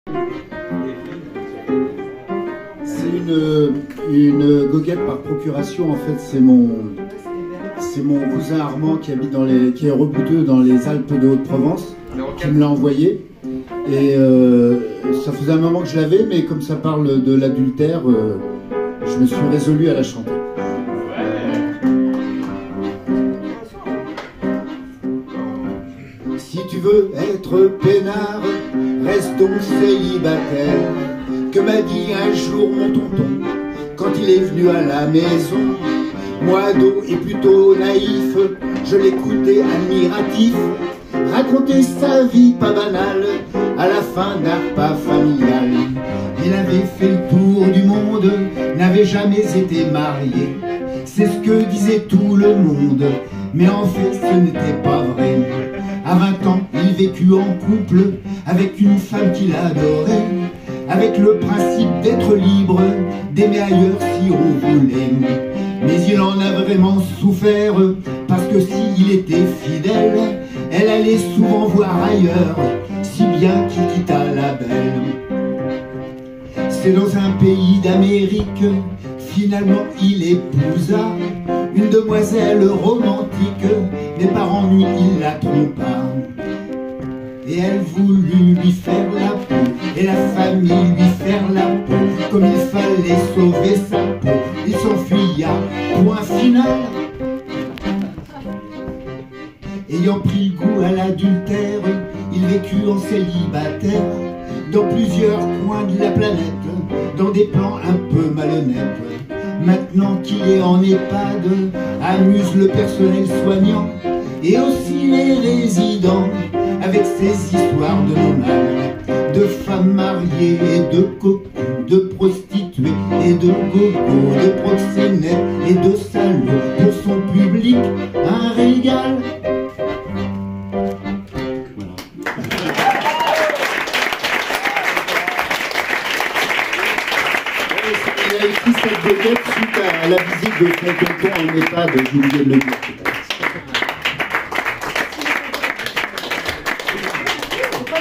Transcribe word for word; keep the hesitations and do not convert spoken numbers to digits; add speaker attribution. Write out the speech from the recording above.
Speaker 1: C'est une, une goguette par procuration. En fait, c'est mon, c'est mon cousin Armand qui habite dans les, qui est rebouteux dans les Alpes de Haute-Provence, qui me l'a envoyé. Et euh, ça faisait un moment que je l'avais, mais comme ça parle de l'adultère, euh, je me suis résolu à la chanter. Si tu veux être peinard, reste donc célibataire. Que m'a dit un jour mon tonton quand il est venu à la maison. Moi, ado et plutôt naïf, je l'écoutais admiratif raconter sa vie pas banale à la fin d'un repas familial. Il avait fait le tour du monde, n'avait jamais été marié. C'est ce que disait tout le monde, mais en fait ce n'était pas vrai. À vingt ans, il vécut en couple avec une femme qu'il adorait, avec le principe d'être libre, d'aimer ailleurs si on voulait. Mais il en a vraiment souffert, parce que s'il était fidèle, elle allait souvent voir ailleurs, si bien qu'il quitta la belle. C'est dans un pays d'Amérique, finalement il épousa une demoiselle romantique, mais par ennui il la trompa. Et elle voulut lui faire la peau, et la famille lui faire la peau. Comme il fallait sauver sa peau, il s'enfuya, point final. Ayant pris le goût à l'adultère, il vécut en célibataire dans plusieurs coins de la planète, dans des plans un peu malhonnêtes. Maintenant qu'il est en EHPAD, amuse le personnel soignant et aussi les résidents avec ses histoires de nomades, de femmes mariées et de cocos, de prostituées et de gogos, de proxénètes et de salauds. Pour son public, un régal. Il a écrit cette goguette suite à la visite de son tonton en EHPAD, j'ai oublié de le dire.